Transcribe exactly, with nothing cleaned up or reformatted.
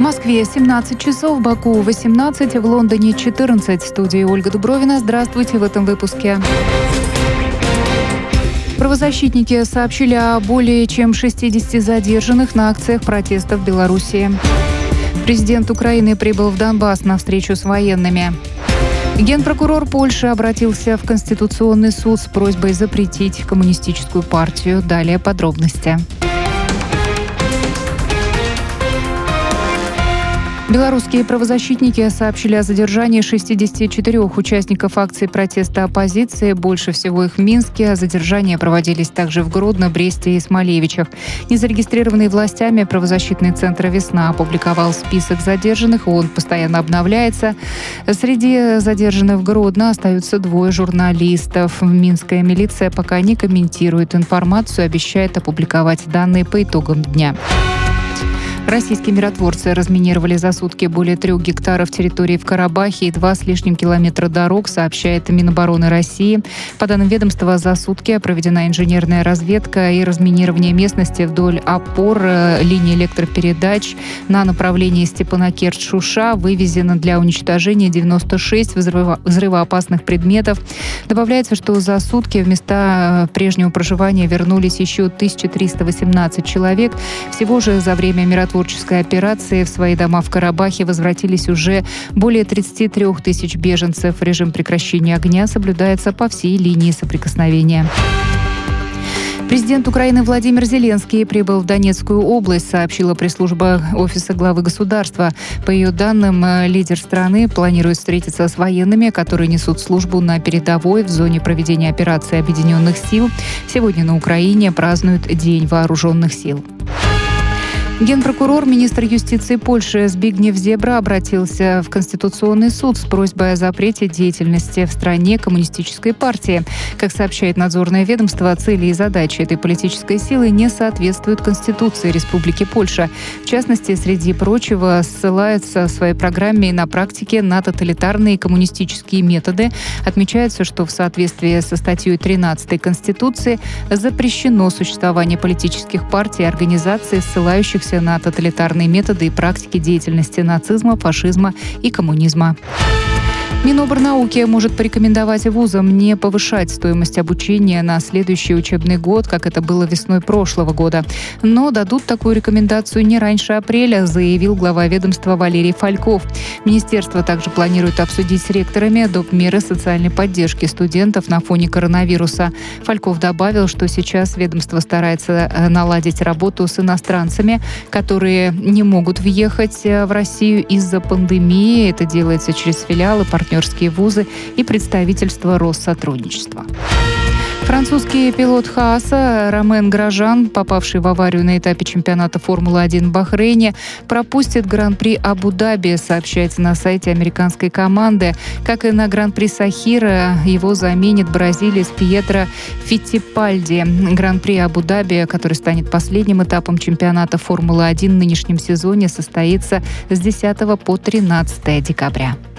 Москве семнадцать часов, Баку восемнадцать, в Лондоне четырнадцать. В студии Ольга Дубровина. Здравствуйте в этом выпуске. Правозащитники сообщили о более чем шестидесяти задержанных на акциях протеста в Беларуси. Президент Украины прибыл в Донбасс на встречу с военными. Генпрокурор Польши обратился в Конституционный суд с просьбой запретить коммунистическую партию. Далее подробности. Белорусские правозащитники сообщили о задержании шестидесяти четырёх участников акции протеста оппозиции, больше всего их в Минске. Задержания проводились также в Гродно, Бресте и Смолевичах. Незарегистрированный властями правозащитный центр «Весна» опубликовал список задержанных, он постоянно обновляется. Среди задержанных в Гродно остаются двое журналистов. Минская милиция пока не комментирует информацию, обещает опубликовать данные по итогам дня. Российские миротворцы разминировали за сутки более трех гектаров территории в Карабахе и два с лишним километра дорог, сообщает Минобороны России. По данным ведомства, за сутки проведена инженерная разведка и разминирование местности вдоль опор линии электропередач на направлении Степанакерт-Шуша. Вывезено для уничтожения девяносто шесть взрыво- взрывоопасных предметов. Добавляется, что за сутки в места прежнего проживания вернулись еще тысяча триста восемнадцать человек. Всего же за время миротворческой Творческой операции в свои дома в Карабахе возвратились уже более тридцати трёх тысяч беженцев. Режим прекращения огня соблюдается по всей линии соприкосновения. Президент Украины Владимир Зеленский прибыл в Донецкую область, сообщила пресс-служба Офиса главы государства. По ее данным, лидер страны планирует встретиться с военными, которые несут службу на передовой в зоне проведения операции Объединенных сил. Сегодня на Украине празднуют День вооруженных сил. Генпрокурор, министр юстиции Польши Збигнев Зебра обратился в Конституционный суд с просьбой о запрете деятельности в стране коммунистической партии. Как сообщает надзорное ведомство, цели и задачи этой политической силы не соответствуют Конституции Республики Польша. В частности, среди прочего, ссылается в своей программе и на практике на тоталитарные коммунистические методы. Отмечается, что в соответствии со статьей тринадцатой Конституции запрещено существование политических партий и организаций, ссылающихся на тоталитарные методы и практики деятельности нацизма, фашизма и коммунизма. Минобрнауки может порекомендовать вузам не повышать стоимость обучения на следующий учебный год, как это было весной прошлого года. Но дадут такую рекомендацию не раньше апреля, заявил глава ведомства Валерий Фальков. Министерство также планирует обсудить с ректорами доп. Меры социальной поддержки студентов на фоне коронавируса. Фальков добавил, что сейчас ведомство старается наладить работу с иностранцами, которые не могут въехать в Россию из-за пандемии. Это делается через филиалы, партнерские вузы и представительство Россотрудничества. Французский пилот Хааса Ромен Гражан, попавший в аварию на этапе чемпионата Формулы один в Бахрейне, пропустит Гран-при Абу-Даби, сообщается на сайте американской команды. Как и на Гран-при Сахира, его заменит бразилец Пьетро Фиттипальди. Гран-при Абу-Даби, который станет последним этапом чемпионата Формулы один в нынешнем сезоне, состоится с десятого по тринадцатое декабря.